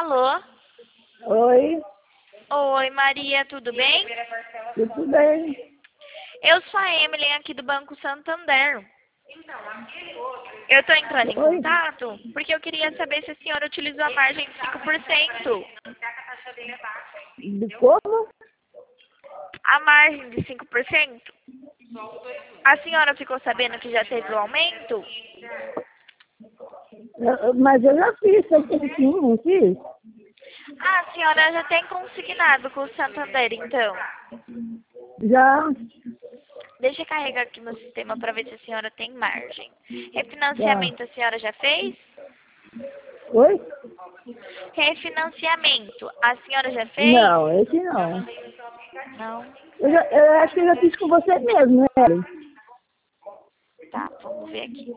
Alô? Oi, Oi, Maria, tudo bem? tudo bem? Eu sou a Emily aqui do Banco Santander. Eu estou entrando em Oi, contato porque eu queria saber se a senhora utilizou a margem de 5%. de como? A margem de 5%? A senhora ficou sabendo que já teve o aumento? Mas eu já fiz, eu fiz sim, não fiz? Ah, a senhora já tem consignado com o Santander, então. Já, Deixa eu carregar aqui no sistema para ver se a senhora tem margem. já. Refinanciamento a senhora já fez? Oi? Refinanciamento, a senhora já fez? Não, esse não. Não? Eu acho que eu já fiz com você mesmo, né? Tá, vamos ver aqui.